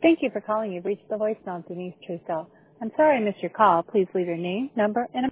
Thank you for calling. You've reached the voicemail of Denise Truesdell. I'm sorry I missed your call. Please leave your name, number, and